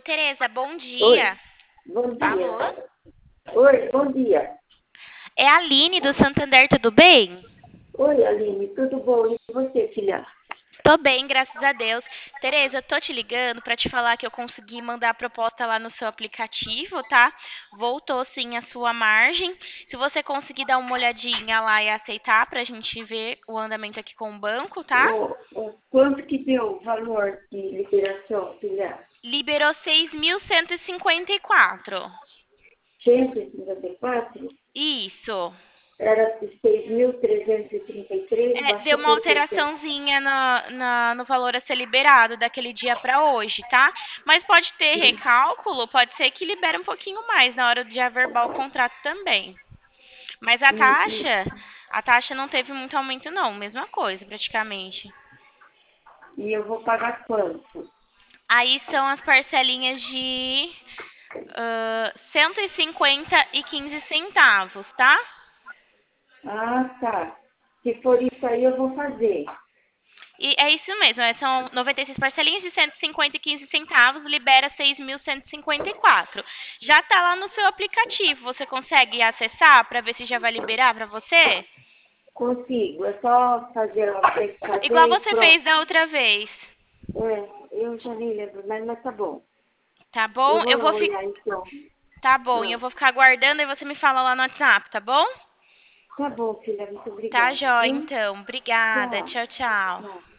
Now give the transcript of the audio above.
Tereza, bom Oi, dia. bom dia. Alô? Oi, bom dia. É a Aline do Santander, tudo bem? Oi, Aline, tudo bom? E você, filha? Tô bem, graças a Deus. Tereza, eu tô te ligando pra te falar que eu consegui mandar a proposta lá no seu aplicativo, tá? Voltou sim a sua margem. Se você conseguir dar uma olhadinha lá e aceitar pra gente ver o andamento aqui com o banco, tá? Quanto que deu o valor de liberação, filha? Liberou 6.154. 154? Isso. Era de 6.333, Deu baixou uma por quanto? alteraçãozinha no valor a ser liberado daquele dia para hoje, tá? Mas pode ter recálculo, pode ser que libere um pouquinho mais na hora de averbar o contrato também. Mas a E, e, taxa, a taxa não teve muito aumento não, mesma coisa praticamente. e eu vou pagar quanto? Aí são as parcelinhas de 150,15 centavos, tá? Ah, tá. Se for isso aí, eu vou fazer. E é isso mesmo, são 96 parcelinhas de 150,15 centavos, libera 6.154. Já está lá no seu aplicativo, você consegue acessar para ver se já vai liberar para você? Consigo, é só fazer, tem que Igual fazer e você fez pronto. da outra vez, Eu já nem lembro, mas tá bom. tá Eu bom? vou lá olhar então. Tá bom, e eu Ah, vou ficar aguardando e você me fala lá no WhatsApp, tá bom? tá bom, filha, muito Tá obrigada, jóia, viu? então. Obrigada. Tchau. Tchau, tchau. Tchau.